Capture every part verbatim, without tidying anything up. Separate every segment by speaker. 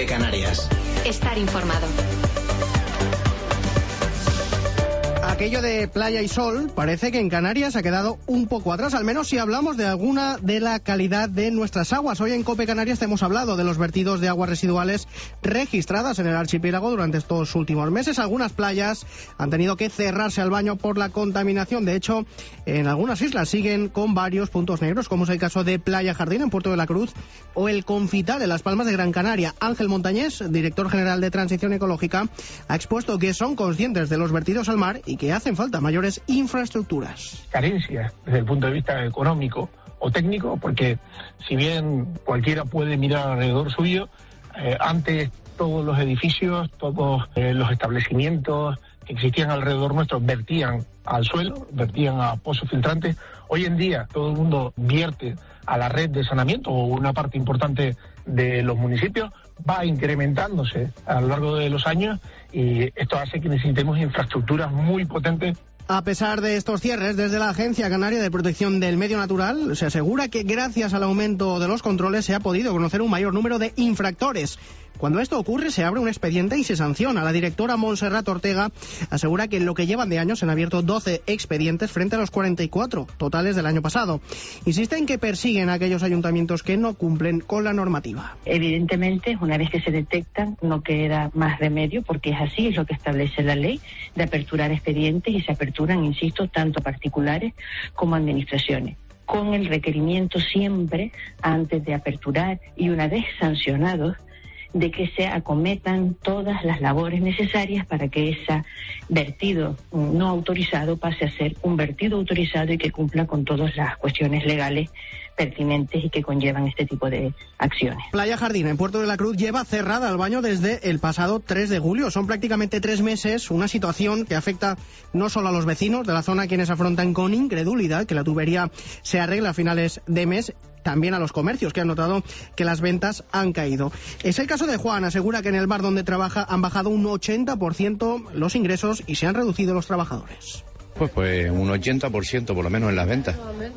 Speaker 1: COPE Canarias.
Speaker 2: Estar informado.
Speaker 3: Aquello de playa y sol parece que en Canarias ha quedado un poco atrás, al menos si hablamos de alguna de la calidad de nuestras aguas. Hoy en COPE Canarias te hemos hablado de los vertidos de aguas residuales registradas en el archipiélago durante estos últimos meses. Algunas playas han tenido que cerrarse al baño por la contaminación. De hecho, en algunas islas siguen con varios puntos negros, como es el caso de Playa Jardín en Puerto de la Cruz o el Confital en Las Palmas de Gran Canaria. Ángel Montañés, director general de Transición Ecológica, ha expuesto que son conscientes de los vertidos al mar y que hacen falta mayores infraestructuras.
Speaker 4: Carencias desde el punto de vista económico o técnico, porque si bien cualquiera puede mirar alrededor suyo, eh, antes todos los edificios, todos eh, los establecimientos que existían alrededor nuestro vertían al suelo, vertían a pozos filtrantes. Hoy en día todo el mundo vierte a la red de saneamiento, o una parte importante de los municipios va incrementándose a lo largo de los años, y esto hace que necesitemos infraestructuras muy potentes.
Speaker 3: A pesar de estos cierres, desde la Agencia Canaria de Protección del Medio Natural se asegura que gracias al aumento de los controles se ha podido conocer un mayor número de infractores. Cuando esto ocurre, se abre un expediente y se sanciona. La directora Montserrat Ortega asegura que en lo que llevan de año se han abierto doce expedientes frente a los cuarenta y cuatro totales del año pasado. Insiste en que persiguen a aquellos ayuntamientos que no cumplen con la normativa.
Speaker 5: Evidentemente, una vez que se detectan, no queda más remedio, porque es así, es lo que establece la ley, de aperturar expedientes, y se aperturan, insisto, tanto particulares como administraciones, con el requerimiento siempre, antes de aperturar y una vez sancionados, de que se acometan todas las labores necesarias para que ese vertido no autorizado pase a ser un vertido autorizado y que cumpla con todas las cuestiones legales pertinentes y que conllevan este tipo de acciones.
Speaker 3: Playa Jardín en Puerto de la Cruz lleva cerrada al baño desde el pasado tres de julio. Son prácticamente tres meses, una situación que afecta no solo a los vecinos de la zona, quienes afrontan con incredulidad que la tubería se arregle a finales de mes, también a los comercios, que han notado que las ventas han caído. Es el caso de Juan. Asegura que en el bar donde trabaja han bajado un ochenta por ciento los ingresos y se han reducido los trabajadores.
Speaker 6: Pues, pues un ochenta por ciento por lo menos en las ventas.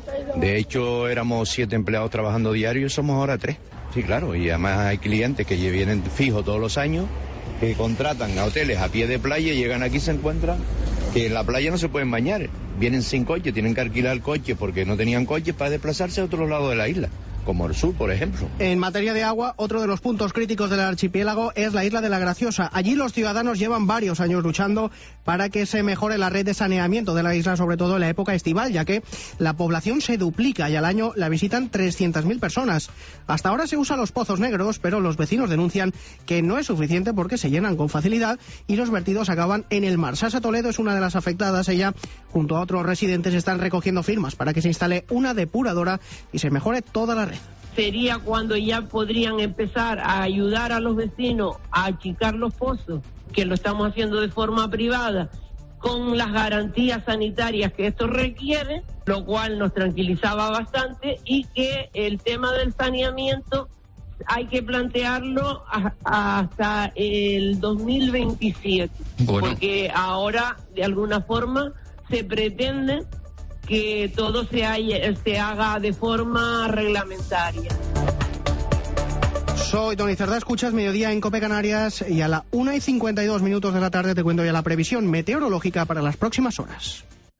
Speaker 6: De hecho, éramos siete empleados trabajando diario y somos ahora tres. Sí, claro, y además hay clientes que vienen fijos todos los años, que contratan a hoteles a pie de playa y llegan aquí y se encuentran que en la playa no se pueden bañar. Vienen sin coche, tienen que alquilar el coche porque no tenían coche para desplazarse a otro lado de la isla, como el sur, por ejemplo.
Speaker 3: En materia de agua, otro de los puntos críticos del archipiélago es la isla de la Graciosa. Allí los ciudadanos llevan varios años luchando para que se mejore la red de saneamiento de la isla, sobre todo en la época estival, ya que la población se duplica y al año la visitan trescientas mil personas. Hasta ahora se usan los pozos negros, pero los vecinos denuncian que no es suficiente porque se llenan con facilidad y los vertidos acaban en el mar. Sasa Toledo es una de las afectadas. Ella, junto a otros residentes, están recogiendo firmas para que se instale una depuradora y se mejore toda la red.
Speaker 7: Sería cuando ya podrían empezar a ayudar a los vecinos a achicar los pozos, que lo estamos haciendo de forma privada, con las garantías sanitarias que esto requiere, lo cual nos tranquilizaba bastante, y que el tema del saneamiento hay que plantearlo a, hasta el dos mil veintisiete, bueno, porque ahora de alguna forma se pretende que todo se, haya, se haga de forma reglamentaria.
Speaker 3: Soy Tony Cerdá, escuchas Mediodía en COPE Canarias, y a la una y cincuenta y dos minutos de la tarde te cuento ya la previsión meteorológica para las próximas horas.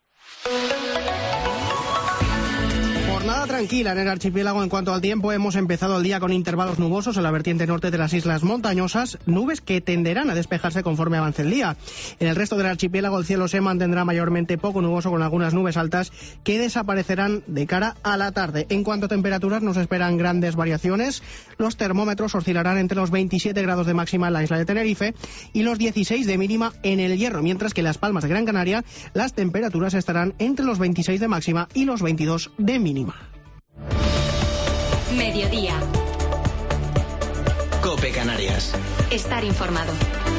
Speaker 3: Jornada tranquila en el archipiélago en cuanto al tiempo. Hemos empezado el día con intervalos nubosos en la vertiente norte de las islas montañosas, nubes que tenderán a despejarse conforme avance el día. En el resto del archipiélago el cielo se mantendrá mayormente poco nuboso, con algunas nubes altas que desaparecerán de cara a la tarde. En cuanto a temperaturas, nos esperan grandes variaciones. Los termómetros oscilarán entre los veintisiete grados de máxima en la isla de Tenerife y los dieciséis de mínima en el Hierro, mientras que en Las Palmas de Gran Canaria las temperaturas estarán entre los veintiséis de máxima y los veintidós de mínima.
Speaker 2: Mediodía.
Speaker 1: COPE Canarias.
Speaker 2: Estar informado.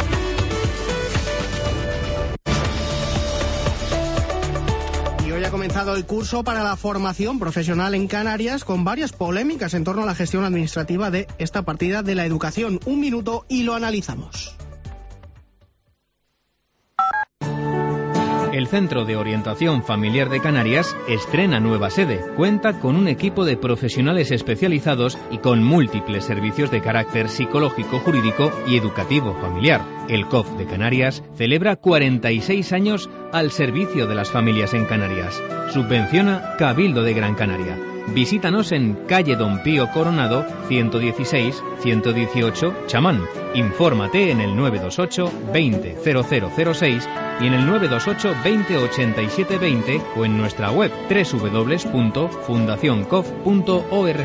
Speaker 3: Y hoy ha comenzado el curso para la formación profesional en Canarias, con varias polémicas en torno a la gestión administrativa de esta partida de la educación. Un minuto y lo analizamos.
Speaker 1: El Centro de Orientación Familiar de Canarias estrena nueva sede. Cuenta con un equipo de profesionales especializados y con múltiples servicios de carácter psicológico, jurídico y educativo familiar. El C O F de Canarias celebra cuarenta y seis años al servicio de las familias en Canarias. Subvenciona Cabildo de Gran Canaria. Visítanos en calle Don Pío Coronado, ciento dieciséis, ciento dieciocho, Chamán. Infórmate en el nueve dos ocho, veinte, cero cero cero seis y en el nueve dos ocho, veinte, ochenta y siete veinte o en nuestra web doble u doble u doble u punto fundación cof punto org.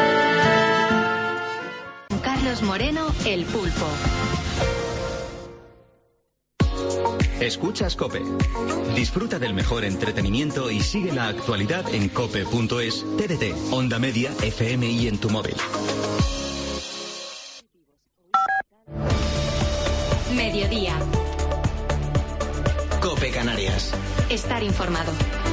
Speaker 2: Carlos Moreno, El Pulpo.
Speaker 8: Escuchas COPE. Disfruta del mejor entretenimiento y sigue la actualidad en cope punto es, T D T, Onda Media, F M y en tu móvil.
Speaker 2: Mediodía.
Speaker 8: COPE Canarias.
Speaker 2: Estar informado.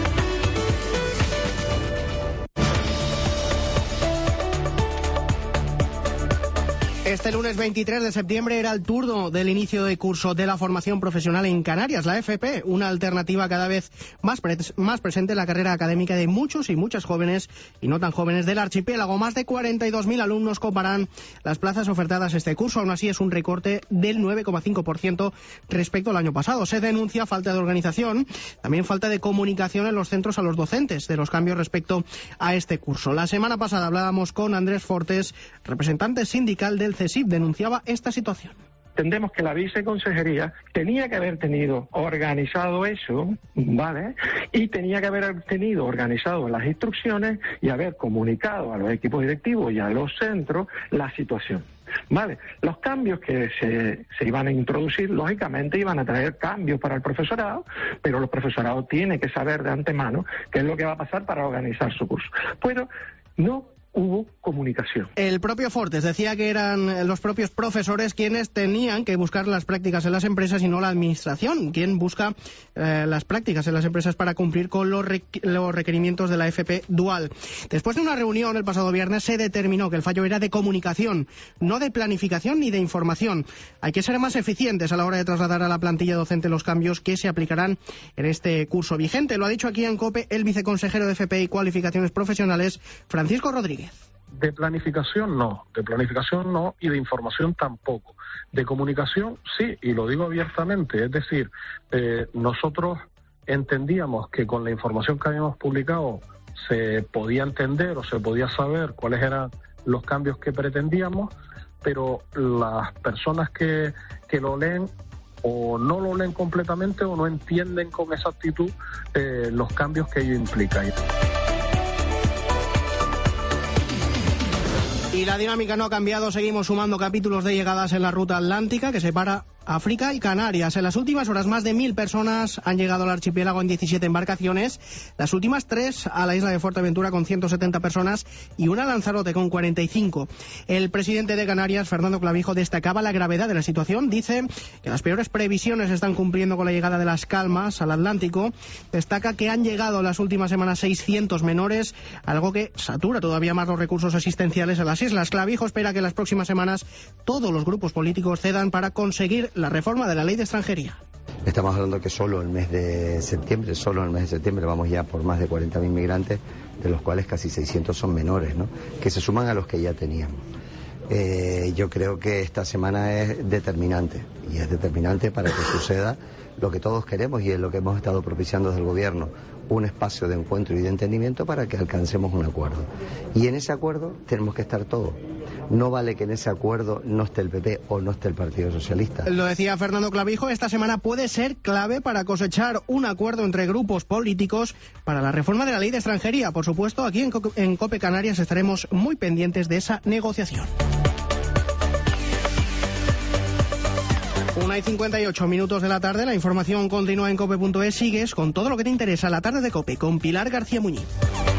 Speaker 3: Este lunes veintitrés de septiembre era el turno del inicio de curso de la formación profesional en Canarias, la F P, una alternativa cada vez más, pre más presente en la carrera académica de muchos y muchas jóvenes y no tan jóvenes del archipiélago. Más de cuarenta y dos mil alumnos coparán las plazas ofertadas este curso. Aún así es un recorte del nueve coma cinco por ciento respecto al año pasado. Se denuncia falta de organización, también falta de comunicación en los centros a los docentes de los cambios respecto a este curso. La semana pasada hablábamos con Andrés Fortes, representante sindical del C E S I P, denunciaba esta situación.
Speaker 4: Entendemos que la viceconsejería tenía que haber tenido organizado eso, ¿vale? Y tenía que haber tenido organizado las instrucciones y haber comunicado a los equipos directivos y a los centros la situación. Vale, los cambios que se, se iban a introducir, lógicamente iban a traer cambios para el profesorado, pero el profesorado tiene que saber de antemano qué es lo que va a pasar para organizar su curso. Pero no hubo comunicación.
Speaker 3: El propio Fortes decía que eran los propios profesores quienes tenían que buscar las prácticas en las empresas y no la administración, quien busca eh, las prácticas en las empresas para cumplir con los, requ los requerimientos de la F P dual. Después de una reunión el pasado viernes se determinó que el fallo era de comunicación, no de planificación ni de información. Hay que ser más eficientes a la hora de trasladar a la plantilla docente los cambios que se aplicarán en este curso vigente. Lo ha dicho aquí en COPE el viceconsejero de F P y Cualificaciones Profesionales, Francisco Rodríguez.
Speaker 9: De planificación no, de planificación no y de información tampoco. De comunicación sí, y lo digo abiertamente, es decir, eh, nosotros entendíamos que con la información que habíamos publicado se podía entender o se podía saber cuáles eran los cambios que pretendíamos, pero las personas que, que lo leen o no lo leen completamente o no entienden con exactitud eh, los cambios que ello implica.
Speaker 3: Y la dinámica no ha cambiado, seguimos sumando capítulos de llegadas en la ruta atlántica que separa África y Canarias. En las últimas horas más de mil personas han llegado al archipiélago en diecisiete embarcaciones, las últimas tres a la isla de Fuerteventura con ciento setenta personas y una a Lanzarote con cuarenta y cinco. El presidente de Canarias, Fernando Clavijo, destacaba la gravedad de la situación, dice que las peores previsiones se están cumpliendo con la llegada de las calmas al Atlántico, destaca que han llegado en las últimas semanas seiscientos menores, algo que satura todavía más los recursos asistenciales a las islas. Clavijo espera que en las próximas semanas todos los grupos políticos cedan para conseguir la reforma de la ley de extranjería.
Speaker 10: Estamos hablando que solo el mes de septiembre, solo el mes de septiembre vamos ya por más de cuarenta mil migrantes, de los cuales casi seiscientos son menores, ¿no?, que se suman a los que ya teníamos. Eh, yo creo que esta semana es determinante, y es determinante para que suceda lo que todos queremos y es lo que hemos estado propiciando desde el gobierno, un espacio de encuentro y de entendimiento para que alcancemos un acuerdo. Y en ese acuerdo tenemos que estar todos. No vale que en ese acuerdo no esté el P P o no esté el Partido Socialista.
Speaker 3: Lo decía Fernando Clavijo, esta semana puede ser clave para cosechar un acuerdo entre grupos políticos para la reforma de la ley de extranjería. Por supuesto, aquí en, Co en COPE Canarias estaremos muy pendientes de esa negociación. Una y cincuenta y ocho minutos de la tarde, la información continúa en cope punto es. Sigues con todo lo que te interesa, la tarde de COPE, con Pilar García Muñiz.